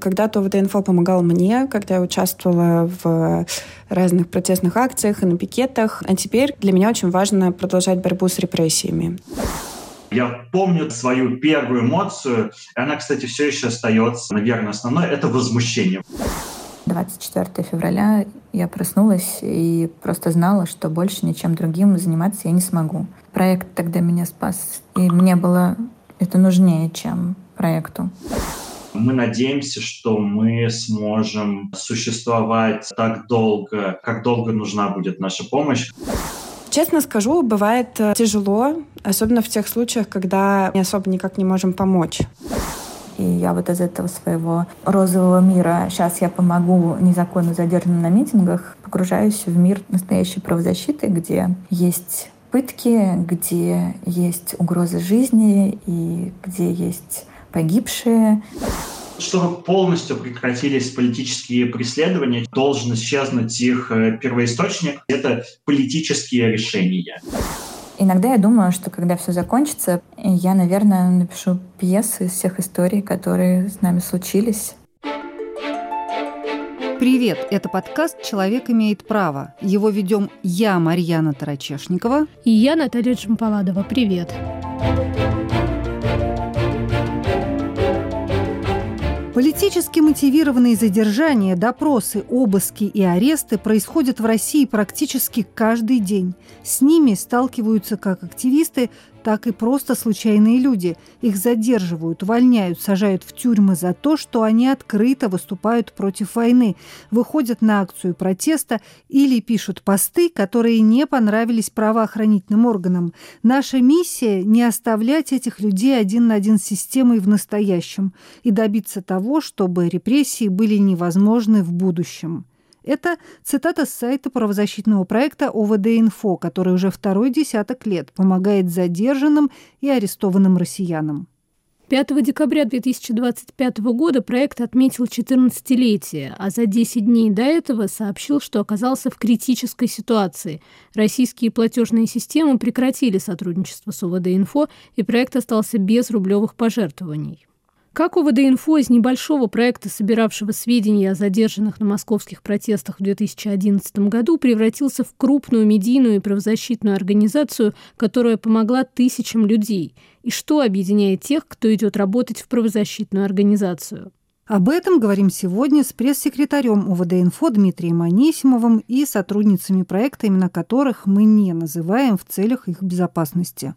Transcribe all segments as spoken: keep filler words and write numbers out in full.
Когда-то ОВД-инфо помогал мне, когда я участвовала в разных протестных акциях и на пикетах. А теперь для меня очень важно продолжать борьбу с репрессиями. Я помню свою первую эмоцию, и она, кстати, все еще остается, наверное, основной — это возмущение. двадцать четвёртого февраля я проснулась и просто знала, что больше ничем другим заниматься я не смогу. Проект тогда меня спас, и мне было это нужнее, чем проекту. Мы надеемся, что мы сможем существовать так долго, как долго нужна будет наша помощь. Честно скажу, бывает тяжело, особенно в тех случаях, когда мы особо никак не можем помочь. И я вот из этого своего розового мира «сейчас я помогу незаконно задержанным на митингах» погружаюсь в мир настоящей правозащиты, где есть пытки, где есть угроза жизни и где есть погибшие. Чтобы полностью прекратились политические преследования, должен исчезнуть их первоисточник — это политические решения. Иногда я думаю, что когда все закончится, я, наверное, напишу пьесы из всех историй, которые с нами случились. Привет! Это подкаст «Человек имеет право». Его ведем я, Марьяна Тарачешникова. И я, Наталья Джампаладова. Привет! Политически мотивированные задержания, допросы, обыски и аресты происходят в России практически каждый день. С ними сталкиваются как активисты, так и просто случайные люди. Их задерживают, увольняют, сажают в тюрьмы за то, что они открыто выступают против войны, выходят на акцию протеста или пишут посты, которые не понравились правоохранительным органам. Наша миссия – не оставлять этих людей один на один с системой в настоящем и добиться того, чтобы репрессии были невозможны в будущем. Это цитата с сайта правозащитного проекта ОВД-инфо, который уже второй десяток лет помогает задержанным и арестованным россиянам. пятого декабря две тысячи двадцать пятого года проект отметил четырнадцатилетие, а за десять дней до этого сообщил, что оказался в критической ситуации. Российские платежные системы прекратили сотрудничество с ОВД-инфо, и проект остался без рублевых пожертвований. Как ОВД-инфо из небольшого проекта, собиравшего сведения о задержанных на московских протестах в две тысячи одиннадцатом году, превратился в крупную медийную и правозащитную организацию, которая помогла тысячам людей? И что объединяет тех, кто идет работать в правозащитную организацию? Об этом говорим сегодня с пресс-секретарем ОВД-инфо Дмитрием Анисимовым и сотрудницами проекта, имена которых мы не называем в целях их безопасности.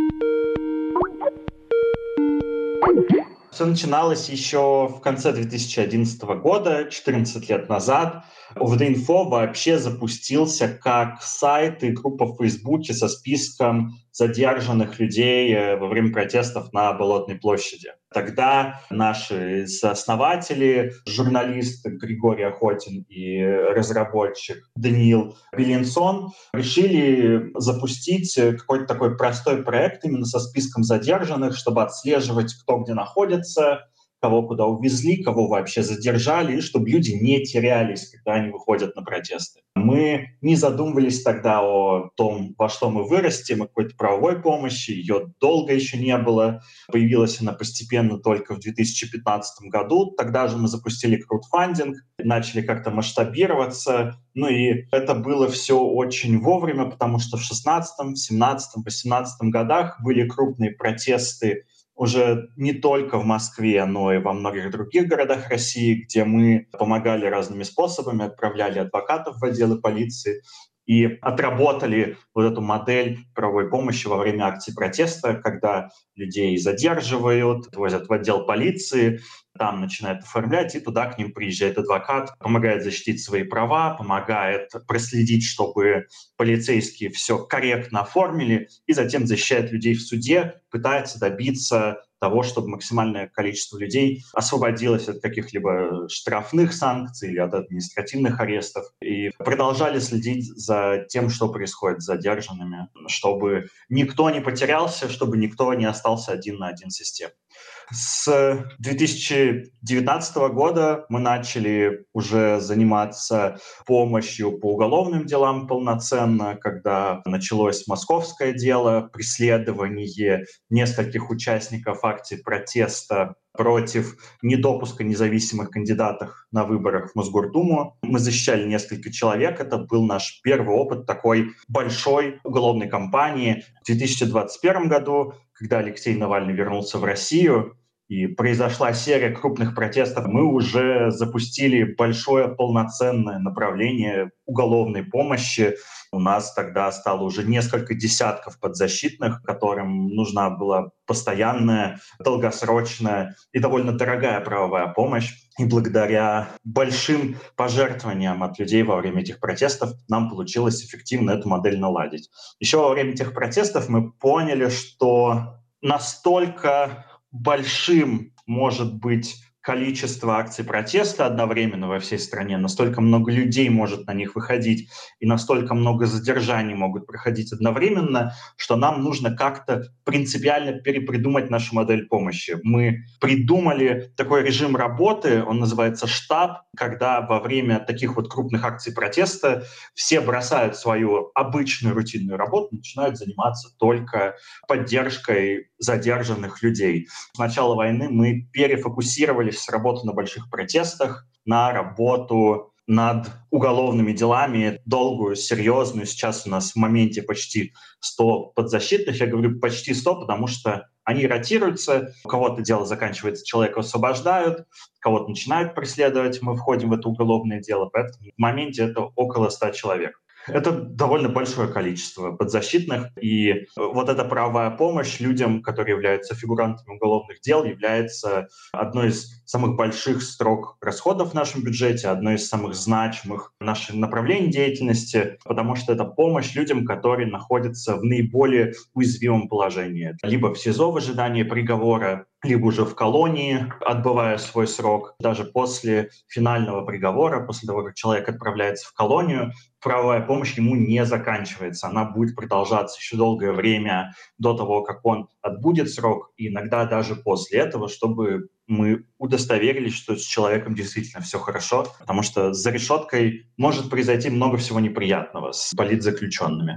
Все начиналось еще в конце две тысячи одиннадцатого года, четырнадцать лет назад. ОВД-инфо вообще запустился как сайт и группа в Фейсбуке со списком задержанных людей во время протестов на Болотной площади. Тогда наши сооснователи, журналист Григорий Охотин и разработчик Даниил Белинсон, решили запустить какой-то такой простой проект именно со списком задержанных, чтобы отслеживать, кто где находится, кого куда увезли, кого вообще задержали, и чтобы люди не терялись, когда они выходят на протесты. Мы не задумывались тогда о том, во что мы вырастем, о какой-то правовой помощи. Ее долго еще не было. Появилась она постепенно только в две тысячи пятнадцатом году. Тогда же мы запустили краудфандинг, начали как-то масштабироваться. Ну и это было все очень вовремя, потому что в шестнадцатом, семнадцатом, восемнадцатом годах были крупные протесты уже не только в Москве, но и во многих других городах России, где мы помогали разными способами, отправляли адвокатов в отделы полиции и отработали вот эту модель правовой помощи во время акций протеста, когда людей задерживают, отвозят в отдел полиции, там начинают оформлять, и туда к ним приезжает адвокат, помогает защитить свои права, помогает проследить, чтобы полицейские все корректно оформили, и затем защищает людей в суде, пытается добиться того, чтобы максимальное количество людей освободилось от каких-либо штрафных санкций или от административных арестов, и продолжали следить за тем, что происходит с задержанными, чтобы никто не потерялся, чтобы никто не остался один на один с системой. С две тысячи девятнадцатого года мы начали уже заниматься помощью по уголовным делам полноценно, когда началось московское дело, преследование нескольких участников акций протеста против недопуска независимых кандидатов на выборах в Мосгордуму. Мы защищали несколько человек. Это был наш первый опыт такой большой уголовной кампании. В две тысячи двадцать первом году, когда Алексей Навальный вернулся в Россию, и произошла серия крупных протестов, мы уже запустили большое полноценное направление уголовной помощи. У нас тогда стало уже несколько десятков подзащитных, которым нужна была постоянная, долгосрочная и довольно дорогая правовая помощь. И благодаря большим пожертвованиям от людей во время этих протестов нам получилось эффективно эту модель наладить. Еще во время этих протестов мы поняли, что настолько большим может быть количество акций протеста одновременно во всей стране, настолько много людей может на них выходить и настолько много задержаний могут проходить одновременно, что нам нужно как-то принципиально перепридумать нашу модель помощи. Мы придумали такой режим работы, он называется штаб, когда во время таких вот крупных акций протеста все бросают свою обычную рутинную работу, начинают заниматься только поддержкой задержанных людей. С начала войны мы перефокусировались с работы на больших протестах на работу над уголовными делами, долгую, серьезную. Сейчас у нас в моменте почти сто подзащитных. Я говорю почти сто, потому что они ротируются. У кого-то дело заканчивается, человека освобождают, кого-то начинают преследовать, мы входим в это уголовное дело. Поэтому в моменте это около ста человек. Это довольно большое количество подзащитных, и вот эта правовая помощь людям, которые являются фигурантами уголовных дел, является одной из самых больших строк расходов в нашем бюджете, одной из самых значимых наших направлений деятельности, потому что это помощь людям, которые находятся в наиболее уязвимом положении. Либо в СИЗО в ожидании приговора, либо уже в колонии, отбывая свой срок. Даже после финального приговора, после того, как человек отправляется в колонию, правовая помощь ему не заканчивается. Она будет продолжаться еще долгое время до того, как он отбудет срок, и иногда даже после этого, чтобы мы удостоверились, что с человеком действительно все хорошо, потому что за решеткой может произойти много всего неприятного с политзаключенными.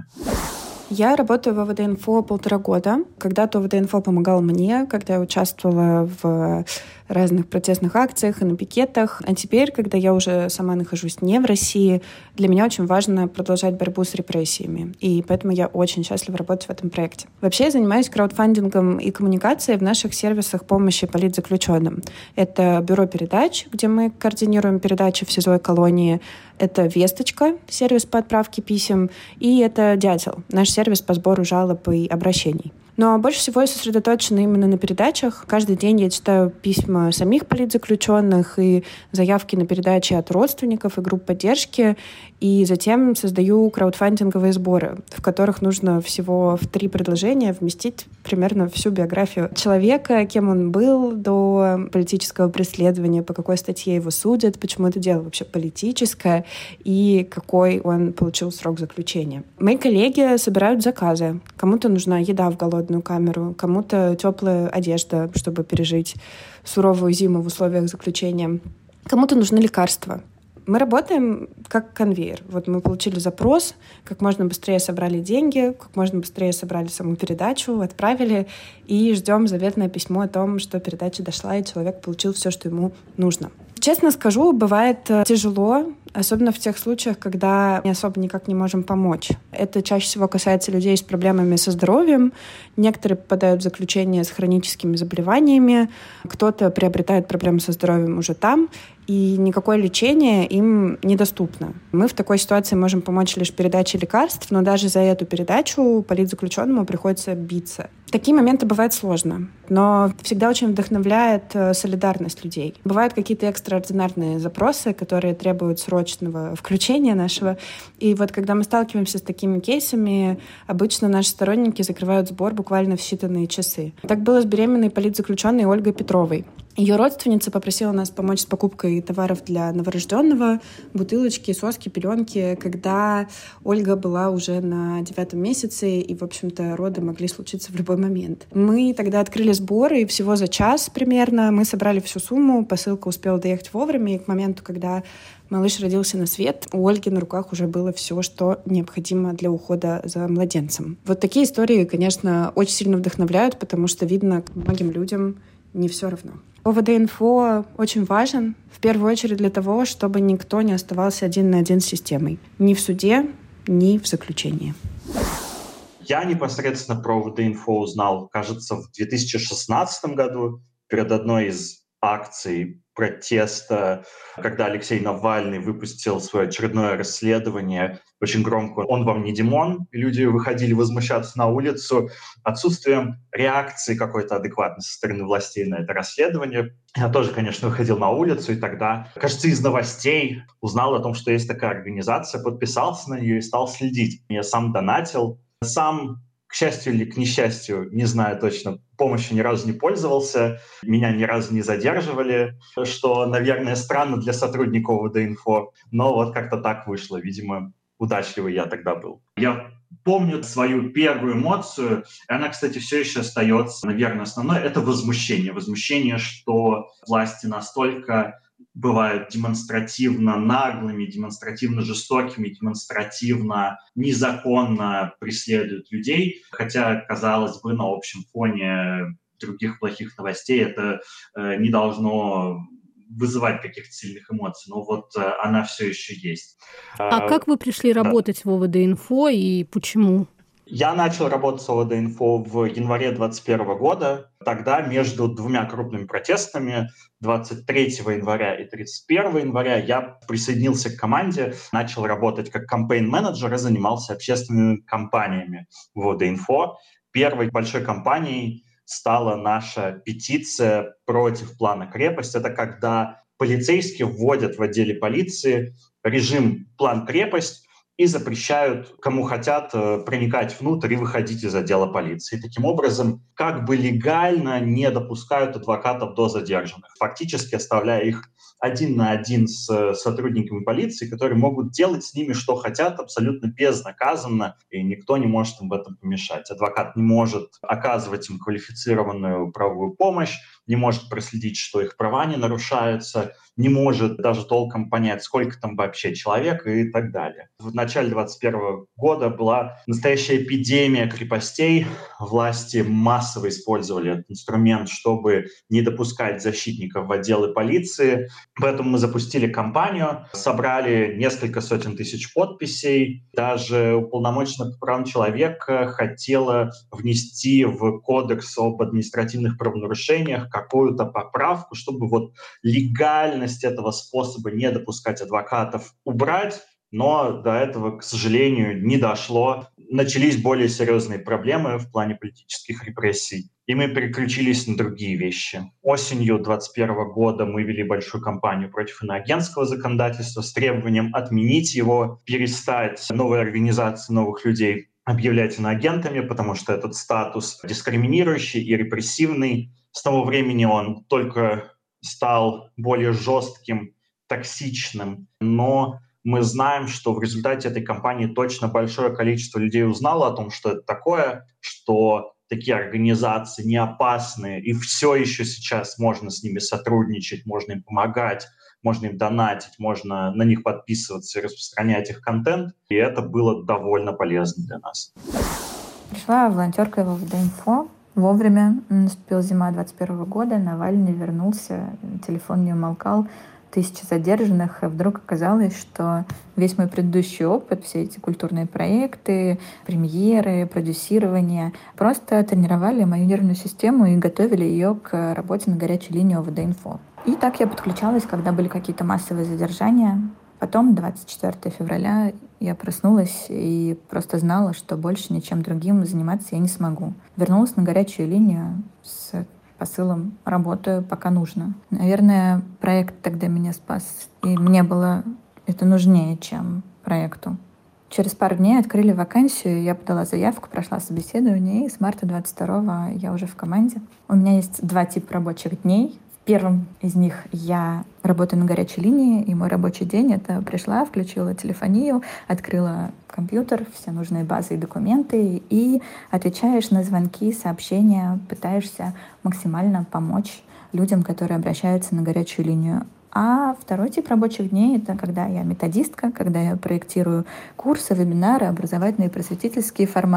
Я работаю в ОВД-инфо полтора года. Когда-то ОВД-инфо помогал мне, когда я участвовала в разных протестных акциях и на пикетах. А теперь, когда я уже сама нахожусь не в России, для меня очень важно продолжать борьбу с репрессиями. И поэтому я очень счастлива работать в этом проекте. Вообще я занимаюсь краудфандингом и коммуникацией в наших сервисах помощи политзаключенным. Это бюро передач, где мы координируем передачи в СИЗО и колонии. Это «Весточка», сервис по отправке писем. И это «Дятел», наш сервис по сбору жалоб и обращений. Но больше всего я сосредоточена именно на передачах. Каждый день я читаю письма самих политзаключенных и заявки на передачи от родственников и групп поддержки. И затем создаю краудфандинговые сборы, в которых нужно всего в три предложения вместить примерно всю биографию человека, кем он был до политического преследования, по какой статье его судят, почему это дело вообще политическое и какой он получил срок заключения. Мои коллеги собирают заказы. Кому-то нужна еда в голодную камеру, кому-то теплая одежда, чтобы пережить суровую зиму в условиях заключения. Кому-то нужны лекарства. Мы работаем как конвейер. Вот мы получили запрос, как можно быстрее собрали деньги, как можно быстрее собрали саму передачу, отправили и ждем заветное письмо о том, что передача дошла и человек получил все, что ему нужно. Честно скажу, бывает тяжело, особенно в тех случаях, когда мы особо никак не можем помочь. Это чаще всего касается людей с проблемами со здоровьем. Некоторые попадают в заключение с хроническими заболеваниями, кто-то приобретает проблемы со здоровьем уже там, и никакое лечение им недоступно. Мы в такой ситуации можем помочь лишь передачей лекарств, но даже за эту передачу политзаключенному приходится биться. Такие моменты бывают сложно, но всегда очень вдохновляет солидарность людей. Бывают какие-то экстраординарные запросы, которые требуют срочного включения нашего. И вот когда мы сталкиваемся с такими кейсами, обычно наши сторонники закрывают сбор буквально в считанные часы. Так было с беременной политзаключенной Ольгой Петровой. Ее родственница попросила нас помочь с покупкой товаров для новорожденного, бутылочки, соски, пеленки, когда Ольга была уже на девятом месяце, и, в общем-то, роды могли случиться в любой момент. Мы тогда открыли сбор, и всего за час примерно мы собрали всю сумму, посылка успела доехать вовремя, и к моменту, когда малыш родился на свет, у Ольги на руках уже было все, что необходимо для ухода за младенцем. Вот такие истории, конечно, очень сильно вдохновляют, потому что видно, как многим людям не все равно. ОВД-инфо очень важен, в первую очередь для того, чтобы никто не оставался один на один с системой. Ни в суде, ни в заключении. Я непосредственно про ОВД-инфо узнал, кажется, в две тысячи шестнадцатом году, перед одной из акций протеста, когда Алексей Навальный выпустил свое очередное расследование, очень громко «Он вам не Димон», и люди выходили возмущаться на улицу отсутствием реакции какой-то адекватной со стороны властей на это расследование. Я тоже, конечно, выходил на улицу, и тогда, кажется, из новостей узнал о том, что есть такая организация, подписался на нее и стал следить. Я сам донатил, сам, к счастью или к несчастью, не знаю точно, помощью ни разу не пользовался, меня ни разу не задерживали, что, наверное, странно для сотрудников ОВД-инфо, но вот как-то так вышло, видимо, удачливый я тогда был. Я помню свою первую эмоцию, и она, кстати, все еще остается, наверное, основной, это возмущение. Возмущение, что власти настолько бывают демонстративно наглыми, демонстративно жестокими, демонстративно незаконно преследуют людей, хотя, казалось бы, на общем фоне других плохих новостей это э, не должно вызывать каких-то сильных эмоций, но вот э, она все еще есть. А э, как вы пришли работать да. в ОВД-инфо и почему? Я начал работать с ОВД-инфо в январе двадцать первого года. Тогда между двумя крупными протестами, двадцать третьего января и тридцать первого января, я присоединился к команде, начал работать как кампейн-менеджер и занимался общественными кампаниями в ОВД-инфо. Первой большой кампанией стала наша петиция против плана «Крепость». Это когда полицейские вводят в отделе полиции режим «План Крепость», и запрещают, кому хотят, проникать внутрь и выходить из отдела полиции. Таким образом, как бы легально не допускают адвокатов до задержанных, фактически оставляя их один на один с сотрудниками полиции, которые могут делать с ними, что хотят, абсолютно безнаказанно, и никто не может им в этом помешать. Адвокат не может оказывать им квалифицированную правовую помощь, не может проследить, что их права не нарушаются, не может даже толком понять, сколько там вообще человек и так далее. В начале двадцать первого года была настоящая эпидемия крепостей. Власти массово использовали этот инструмент, чтобы не допускать защитников в отделы полиции. Поэтому мы запустили кампанию, собрали несколько сотен тысяч подписей. Даже уполномоченная по правам человека хотела внести в Кодекс об административных правонарушениях какую-то поправку, чтобы вот легально этого способа не допускать адвокатов убрать, но до этого, к сожалению, не дошло. Начались более серьезные проблемы в плане политических репрессий, и мы переключились на другие вещи. Осенью двадцать первого года мы вели большую кампанию против иноагентского законодательства с требованием отменить его, перестать новые организации новых людей объявлять иноагентами, потому что этот статус дискриминирующий и репрессивный. С того времени он только стал более жестким, токсичным, но мы знаем, что в результате этой кампании точно большое количество людей узнало о том, что это такое, что такие организации не опасны, и все еще сейчас можно с ними сотрудничать, можно им помогать, можно им донатить, можно на них подписываться и распространять их контент, и это было довольно полезно для нас. Пришла волонтеркой в ОВД-инфо. Вовремя наступила зима двадцать первого года, Навальный вернулся, телефон не умолкал, тысячи задержанных, и вдруг оказалось, что весь мой предыдущий опыт, все эти культурные проекты, премьеры, продюсирование, просто тренировали мою нервную систему и готовили ее к работе на горячей линии ОВД-инфо. И так я подключалась, когда были какие-то массовые задержания. Потом, двадцать четвёртого февраля, я проснулась и просто знала, что больше ничем другим заниматься я не смогу. Вернулась на горячую линию с посылом «работаю, пока нужно». Наверное, проект тогда меня спас, и мне было это нужнее, чем проекту. Через пару дней открыли вакансию, я подала заявку, прошла собеседование, и с марта двадцать второго я уже в команде. У меня есть два типа рабочих дней. Первым из них я работаю на горячей линии, и мой рабочий день — это пришла, включила телефонию, открыла компьютер, все нужные базы и документы, и отвечаешь на звонки, сообщения, пытаешься максимально помочь людям, которые обращаются на горячую линию. А второй тип рабочих дней — это когда я методистка, когда я проектирую курсы, вебинары, образовательные и просветительские форматы,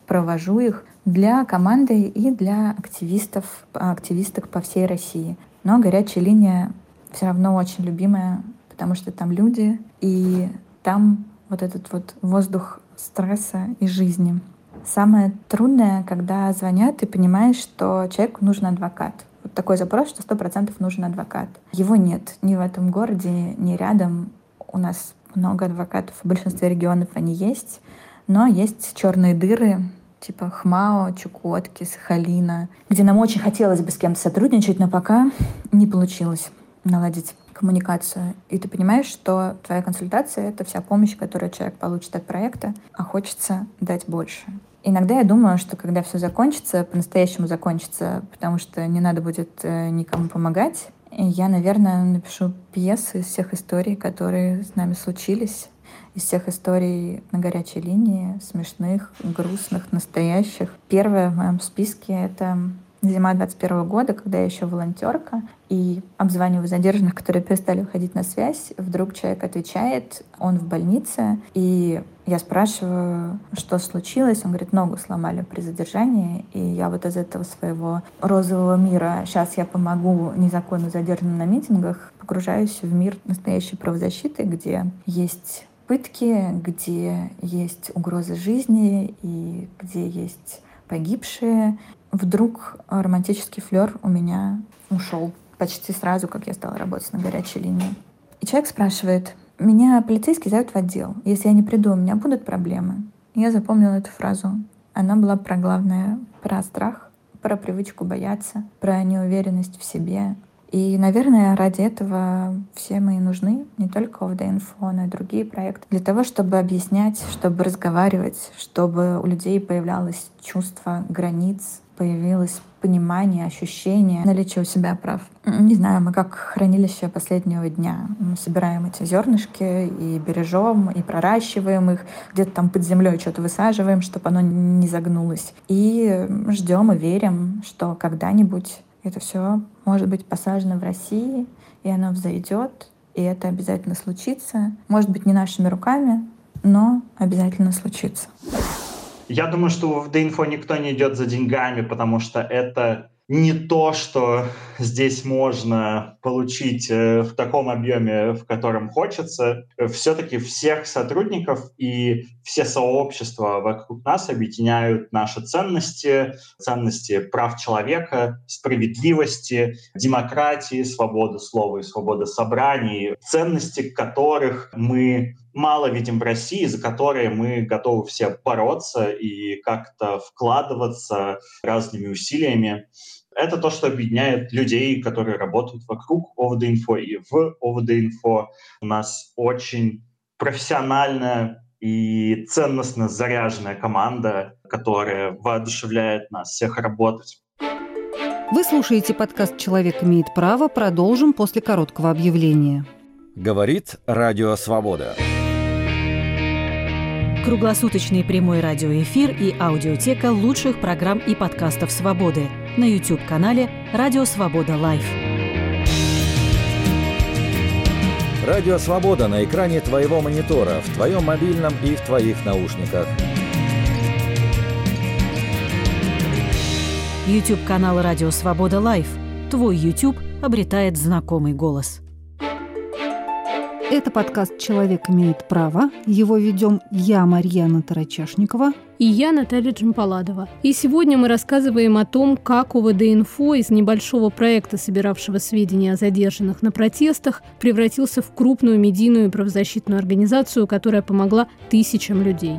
провожу их для команды и для активистов, активисток по всей России. Но горячая линия все равно очень любимая, потому что там люди, и там вот этот вот воздух стресса и жизни. Самое трудное, когда звонят и понимаешь, что человеку нужен адвокат. Вот такой запрос, что сто процентов нужен адвокат. Его нет ни в этом городе, ни рядом. У нас много адвокатов, в большинстве регионов они есть, но есть черные дыры, типа Хмао, Чукотки, Сахалина, где нам очень хотелось бы с кем-то сотрудничать, но пока не получилось наладить коммуникацию. И ты понимаешь, что твоя консультация — это вся помощь, которую человек получит от проекта, а хочется дать больше. Иногда я думаю, что когда все закончится, по-настоящему закончится, потому что не надо будет э, никому помогать, я, наверное, напишу пьесы из всех историй, которые с нами случились, из всех историй на горячей линии, смешных, грустных, настоящих. Первое в моем списке — это зима двадцать первого года, когда я еще волонтерка, и обзваниваю задержанных, которые перестали выходить на связь. Вдруг человек отвечает, он в больнице, и я спрашиваю, что случилось. Он говорит, ногу сломали при задержании, и я вот из этого своего розового мира «сейчас я помогу незаконно задержанным на митингах» погружаюсь в мир настоящей правозащиты, где есть пытки, где есть угрозы жизни и где есть погибшие. Вдруг романтический флёр у меня ушел почти сразу, как я стала работать на горячей линии. И человек спрашивает, меня полицейские зовут в отдел. Если я не приду, у меня будут проблемы? Я запомнила эту фразу. Она была про главное, про страх, про привычку бояться, про неуверенность в себе. И, наверное, ради этого все мы и нужны, не только ОВД-инфо, но и другие проекты, для того, чтобы объяснять, чтобы разговаривать, чтобы у людей появлялось чувство границ, появилось понимание, ощущение наличия у себя прав. Не знаю, мы как хранилище последнего дня. Мы собираем эти зернышки и бережем, и проращиваем их, где-то там под землей что-то высаживаем, чтобы оно не загнулось. И ждем и верим, что когда-нибудь это все может быть посажено в России, и оно взойдет, и это обязательно случится. Может быть, не нашими руками, но обязательно случится. Я думаю, что в ОВД-инфо никто не идет за деньгами, потому что это не то, что здесь можно получить в таком объеме, в котором хочется. Все-таки всех сотрудников и все сообщества вокруг нас объединяют наши ценности, ценности прав человека, справедливости, демократии, свободы слова и свободы собраний, ценности которых мы мало видим в России, за которые мы готовы все бороться и как-то вкладываться разными усилиями. Это то, что объединяет людей, которые работают вокруг ОВД-инфо и в ОВД-инфо. У нас очень профессиональная и ценностно заряженная команда, которая воодушевляет нас всех работать. Вы слушаете подкаст «Человек имеет право». Продолжим после короткого объявления. Говорит Радио Свобода. Круглосуточный прямой радиоэфир и аудиотека лучших программ и подкастов «Свободы» на YouTube-канале «Радио Свобода Лайв». Радио Свобода на экране твоего монитора, в твоем мобильном и в твоих наушниках. YouTube-канал «Радио Свобода Лайв». Твой YouTube обретает знакомый голос. Это подкаст «Человек имеет право». Его ведем я, Марьяна Тарачашникова. И я, Наталья Джампаладова. И сегодня мы рассказываем о том, как ОВД-инфо из небольшого проекта, собиравшего сведения о задержанных на протестах, превратился в крупную медийную и правозащитную организацию, которая помогла тысячам людей.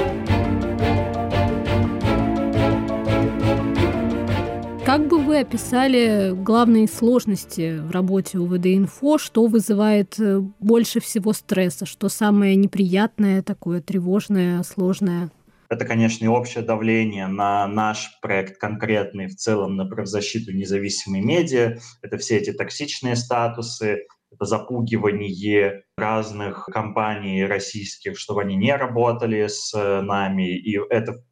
Как бы вы описали главные сложности в работе ОВД-инфо? Что вызывает больше всего стресса? Что самое неприятное, такое тревожное, сложное? Это, конечно, и общее давление на наш проект конкретный, в целом на правозащиту независимой медиа. Это все эти токсичные статусы, это запугивание разных компаний российских, чтобы они не работали с нами. И это, в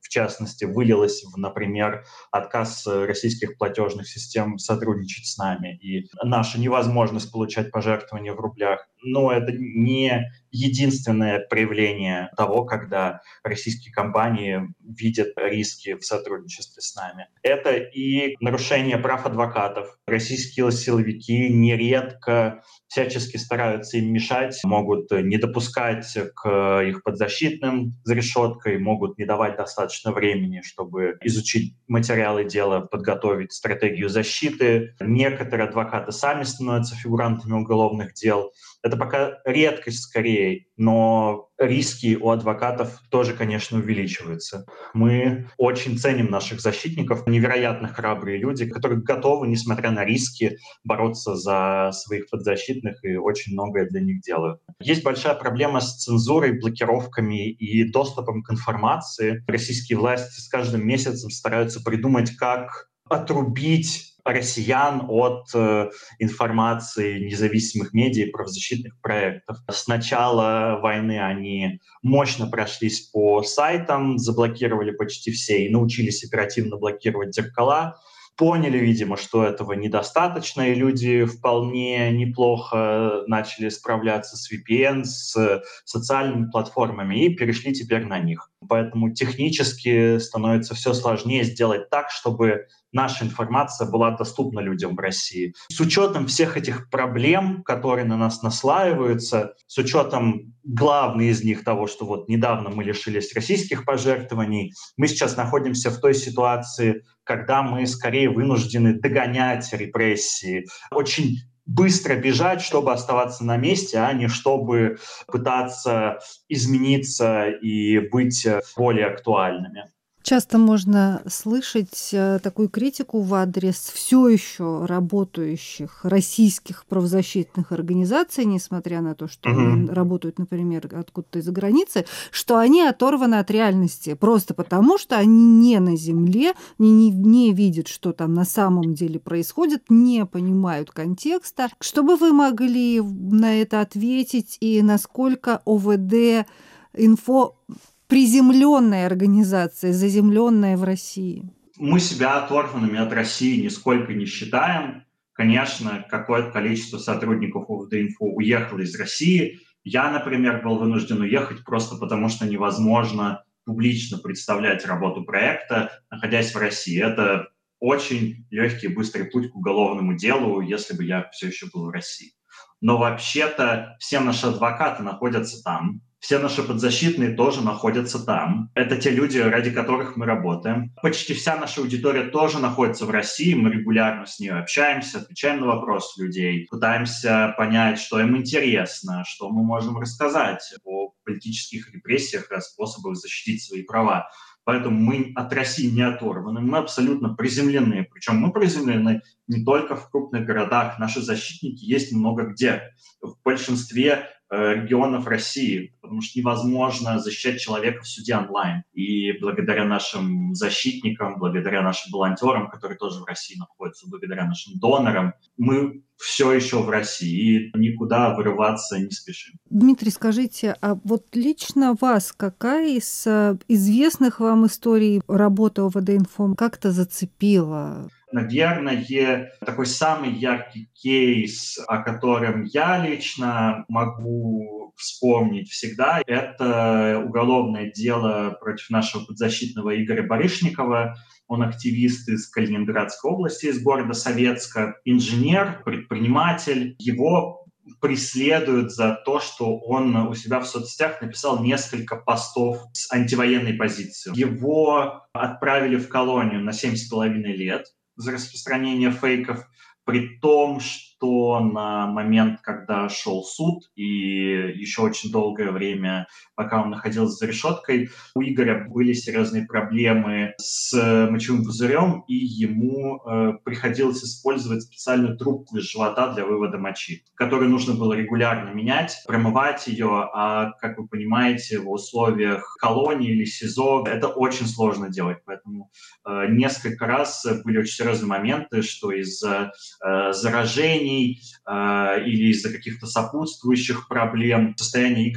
в частности, вылилось в, например, отказ российских платежных систем сотрудничать с нами и наша невозможность получать пожертвования в рублях. Но это не единственное проявление того, когда российские компании видят риски в сотрудничестве с нами. Это и нарушение прав адвокатов. Российские силовики нередко всячески стараются им мешать, могут не допускать к их подзащитным за решеткой, могут не давать достаточно времени, чтобы изучить материалы дела, подготовить стратегию защиты. Некоторые адвокаты сами становятся фигурантами уголовных дел. Это пока редкость скорее, но риски у адвокатов тоже, конечно, увеличиваются. Мы очень ценим наших защитников, невероятно храбрые люди, которые готовы, несмотря на риски, бороться за своих подзащитных и очень многое для них делают. Есть большая проблема с цензурой, блокировками и доступом к информации. Российские власти с каждым месяцем стараются придумать, как отрубить россиян от э, информации независимых медиа и правозащитных проектов. С начала войны они мощно прошлись по сайтам, заблокировали почти все и научились оперативно блокировать зеркала. Поняли, видимо, что этого недостаточно, и люди вполне неплохо начали справляться с ви пи эн, с социальными платформами и перешли теперь на них. Поэтому технически становится все сложнее сделать так, чтобы наша информация была доступна людям в России. С учетом всех этих проблем, которые на нас наслаиваются, с учетом главной из них того, что вот недавно мы лишились российских пожертвований, мы сейчас находимся в той ситуации, когда мы скорее вынуждены догонять репрессии, очень быстро бежать, чтобы оставаться на месте, а не чтобы пытаться измениться и быть более актуальными. Часто можно слышать такую критику в адрес все еще работающих российских правозащитных организаций, несмотря на то, что mm-hmm. они работают, например, откуда-то из-за границы, что они оторваны от реальности, просто потому что они не на земле, не, не, не видят, что там на самом деле происходит, не понимают контекста. Что бы вы могли на это ответить и насколько о вэ дэ инфо приземленная организация, заземленная в России? Мы себя оторванными от России нисколько не считаем. Конечно, какое-то количество сотрудников о вэ дэ-инфо уехало из России. Я, например, был вынужден уехать просто потому, что невозможно публично представлять работу проекта, находясь в России. Это очень легкий и быстрый путь к уголовному делу, если бы я все еще был в России. Но вообще-то все наши адвокаты находятся там. Все наши подзащитные тоже находятся там. Это те люди, ради которых мы работаем. Почти вся наша аудитория тоже находится в России. Мы регулярно с ней общаемся, отвечаем на вопросы людей, пытаемся понять, что им интересно, что мы можем рассказать о политических репрессиях, о способах защитить свои права. Поэтому мы от России не оторваны, мы абсолютно приземлены. Причем мы приземлены не только в крупных городах. Наши защитники есть много где. В большинстве э, регионов России, потому что невозможно защищать человека в суде онлайн. И благодаря нашим защитникам, благодаря нашим волонтерам, которые тоже в России находятся, благодаря нашим донорам, мы все еще в России и никуда вырываться не спешим. Дмитрий, скажите, а вот лично вас какая из известных вам историй работы о вэ дэ-инфо как-то зацепила? Наверное, такой самый яркий кейс, о котором я лично могу вспомнить всегда, это уголовное дело против нашего подзащитного Игоря Барышникова. Он активист из Калининградской области, из города Советска, инженер, предприниматель. Его преследуют за то, что он у себя в соцсетях написал несколько постов с антивоенной позицией. Его отправили в колонию на семь с половиной лет за распространение фейков, при том, что на момент, когда шел суд, и еще очень долгое время, пока он находился за решеткой, у Игоря были серьезные проблемы с мочевым пузырем, и ему э, приходилось использовать специальную трубку из живота для вывода мочи, которую нужно было регулярно менять, промывать ее, а, как вы понимаете, в условиях колонии или СИЗО это очень сложно делать, поэтому э, несколько раз были очень серьезные моменты, что из-за э, заражений э, или из-за каких-то сопутствующих проблем состояние Игоря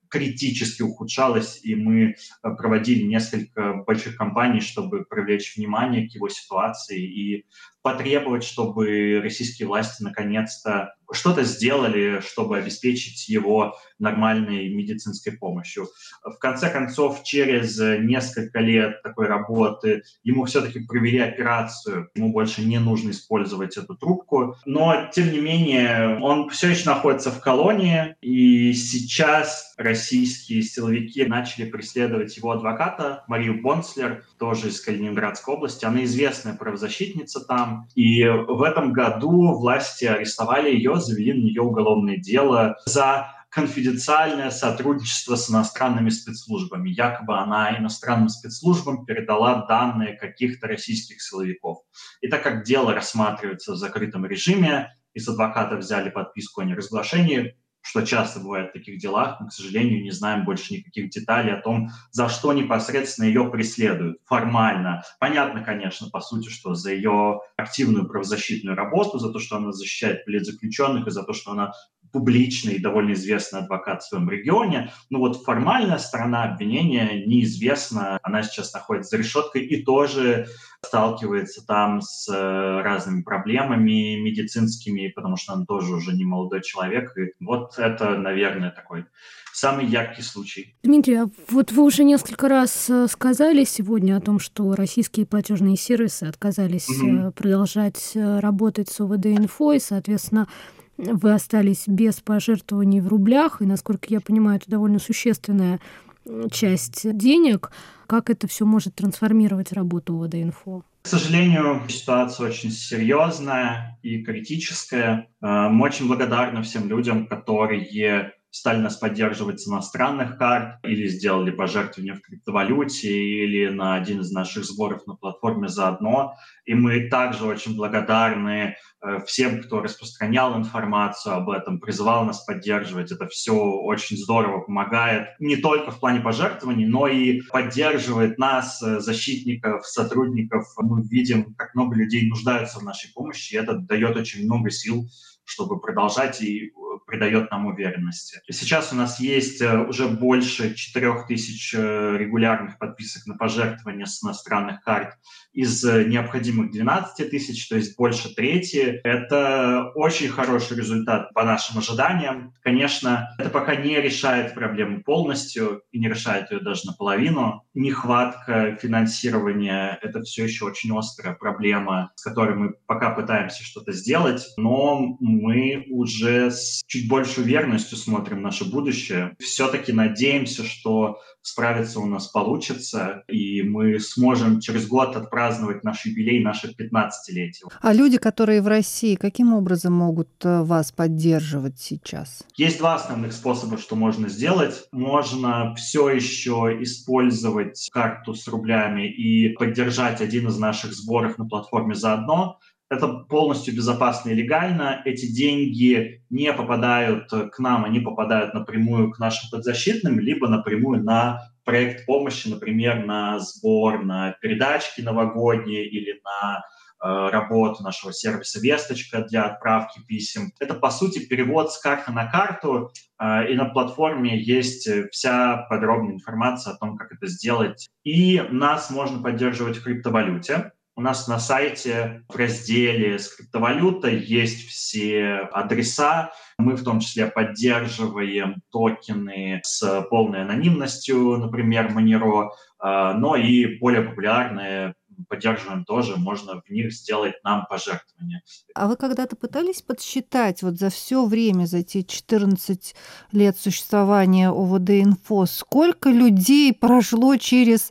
критически ухудшалось, и мы проводили несколько больших кампаний, чтобы привлечь внимание к его ситуации и потребовать, чтобы российские власти наконец-то что-то сделали, чтобы обеспечить его нормальной медицинской помощью. В конце концов, через несколько лет такой работы ему все-таки провели операцию, ему больше не нужно использовать эту трубку, но, тем не менее, он все еще находится в колонии, и сейчас российские силовики начали преследовать его адвоката Марию Бонцлер, тоже из Калининградской области. Она известная правозащитница там, и в этом году власти арестовали ее, завели на нее уголовное дело за конфиденциальное сотрудничество с иностранными спецслужбами. Якобы она иностранным спецслужбам передала данные каких-то российских силовиков. И так как дело рассматривается в закрытом режиме, и с адвоката взяли подписку о неразглашении, что часто бывает в таких делах, мы, к сожалению, не знаем больше никаких деталей о том, за что непосредственно ее преследуют формально. Понятно, конечно, по сути, что за ее активную правозащитную работу, за то, что она защищает политзаключенных и за то, что она публичный и довольно известный адвокат в своем регионе. Но вот формальная сторона обвинения неизвестна. Она сейчас находится за решеткой и тоже сталкивается там с разными проблемами медицинскими, потому что он тоже уже не молодой человек. И вот это, наверное, такой самый яркий случай. Дмитрий, а вот вы уже несколько раз сказали сегодня о том, что российские платежные сервисы отказались mm-hmm. продолжать работать с ОВД-инфо, и, соответственно, вы остались без пожертвований в рублях, и, насколько я понимаю, это довольно существенная часть денег. Как это все может трансформировать работу ОВД-инфо? К сожалению, ситуация очень серьезная и критическая. Мы очень благодарны всем людям, которые стали нас поддерживать с иностранных карт или сделали пожертвования в криптовалюте или на один из наших сборов на платформе «Заодно». И мы также очень благодарны всем, кто распространял информацию об этом, призывал нас поддерживать. Это все очень здорово помогает не только в плане пожертвований, но и поддерживает нас, защитников, сотрудников. Мы видим, как много людей нуждаются в нашей помощи, и это дает очень много сил, чтобы продолжать, и придает нам уверенности. Сейчас у нас есть уже больше четырех тысяч регулярных подписок на пожертвования с иностранных карт из необходимых двенадцати тысяч, то есть больше трети. Это очень хороший результат по нашим ожиданиям. Конечно, это пока не решает проблему полностью и не решает ее даже наполовину. Нехватка финансирования — это все еще очень острая проблема, с которой мы пока пытаемся что-то сделать, но мы уже с чуть большей уверенностью смотрим в наше будущее. Все-таки надеемся, что справиться у нас получится, и мы сможем через год отпраздновать наш юбилей, наше пятнадцатилетие. А люди, которые в России, каким образом могут вас поддерживать сейчас? Есть два основных способа, что можно сделать. Можно все еще использовать карту с рублями и поддержать один из наших сборов на платформе «Заодно». Это полностью безопасно и легально. Эти деньги не попадают к нам, они попадают напрямую к нашим подзащитным, либо напрямую на проект помощи, например, на сбор на передачки новогодние или на э, работу нашего сервиса «Весточка» для отправки писем. Это, по сути, перевод с карты на карту, э, и на платформе есть вся подробная информация о том, как это сделать. И нас можно поддерживать в криптовалюте. У нас на сайте в разделе с криптовалютой есть все адреса. Мы в том числе поддерживаем токены с полной анонимностью, например, Monero, но и более популярные поддерживаем тоже, можно в них сделать нам пожертвования. А вы когда-то пытались подсчитать вот за все время, за эти четырнадцать лет существования ОВД-инфо, сколько людей прошло через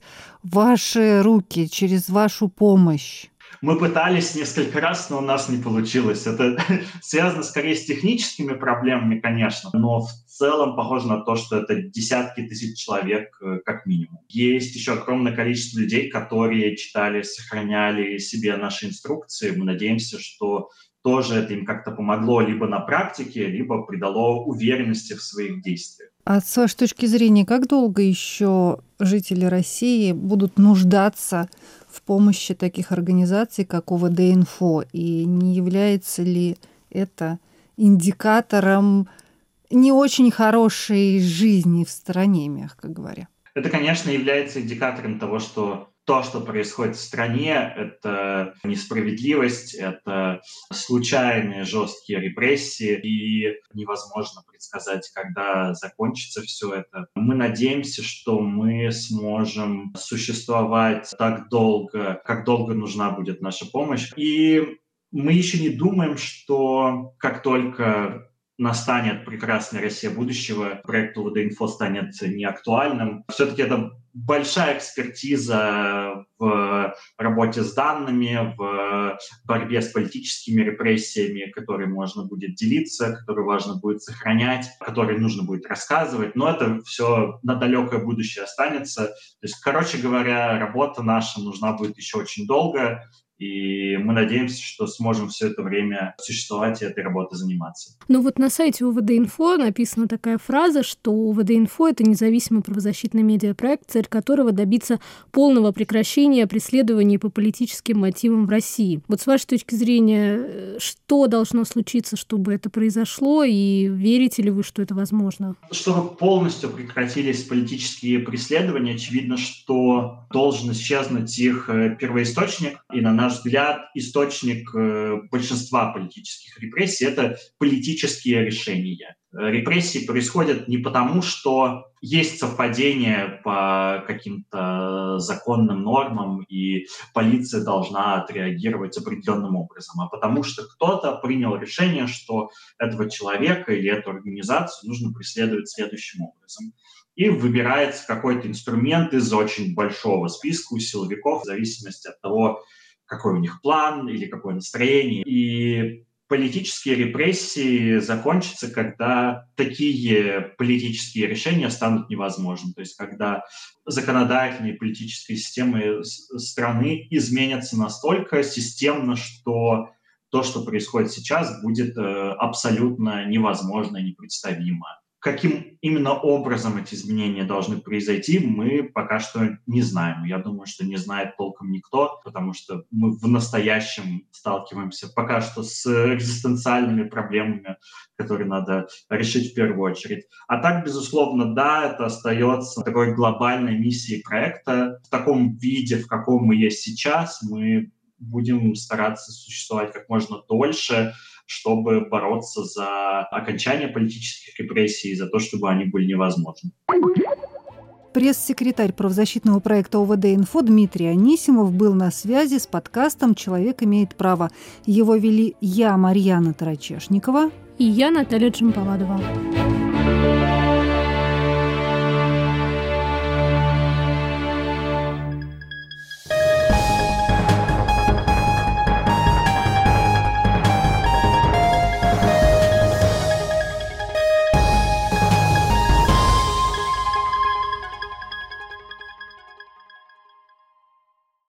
ваши руки, через вашу помощь? Мы пытались несколько раз, но у нас не получилось. Это связано скорее с техническими проблемами, конечно, но в целом похоже на то, что это десятки тысяч человек как минимум. Есть еще огромное количество людей, которые читали, сохраняли себе наши инструкции. Мы надеемся, что тоже это им как-то помогло либо на практике, либо придало уверенности в своих действиях. А с вашей точки зрения, как долго еще жители России будут нуждаться в помощи таких организаций, как ОВД-инфо? И не является ли это индикатором не очень хорошей жизни в стране, мягко говоря. Это, конечно, является индикатором того, что то, что происходит в стране, это несправедливость, это случайные жесткие репрессии, и невозможно предсказать, когда закончится все это. Мы надеемся, что мы сможем существовать так долго, как долго нужна будет наша помощь. И мы еще не думаем, что как только настанет прекрасная Россия будущего, проект УВД-Инфо станет неактуальным. Все-таки это большая экспертиза в работе с данными, в борьбе с политическими репрессиями, которые можно будет делиться, которые важно будет сохранять, которые нужно будет рассказывать. Но это все на далекое будущее останется. То есть, короче говоря, работа наша нужна будет еще очень долго. И мы надеемся, что сможем все это время существовать и этой работой заниматься. Ну вот на сайте УВД-Инфо написана такая фраза, что УВД-Инфо — это независимый правозащитный медиапроект, цель которого добиться полного прекращения преследований по политическим мотивам в России. Вот с вашей точки зрения, что должно случиться, чтобы это произошло, и верите ли вы, что это возможно? Чтобы полностью прекратились политические преследования, очевидно, что должен исчезнуть их первоисточник, и на наш взгляд, источник большинства политических репрессий — это политические решения. Репрессии происходят не потому, что есть совпадение по каким-то законным нормам, и полиция должна отреагировать определенным образом, а потому что кто-то принял решение, что этого человека или эту организацию нужно преследовать следующим образом. И выбирается какой-то инструмент из очень большого списка у силовиков в зависимости от того, какой у них план или какое настроение. И политические репрессии закончатся, когда такие политические решения станут невозможны. То есть когда законодательные и политические системы страны изменятся настолько системно, что то, что происходит сейчас, будет абсолютно невозможно и непредставимо. Каким именно образом эти изменения должны произойти, мы пока что не знаем. Я думаю, что не знает толком никто, потому что мы в настоящем сталкиваемся пока что с экзистенциальными проблемами, которые надо решить в первую очередь. А так, безусловно, да, это остается такой глобальной миссией проекта. В таком виде, в каком мы есть сейчас, мы будем стараться существовать как можно дольше, чтобы бороться за окончание политических репрессий и за то, чтобы они были невозможны. Пресс-секретарь правозащитного проекта УВД-Инфо Дмитрий Анисимов был на связи с подкастом «Человек имеет право». Его вели я, Марьяна Тарачешникова, и я, Наталья Джампаладова.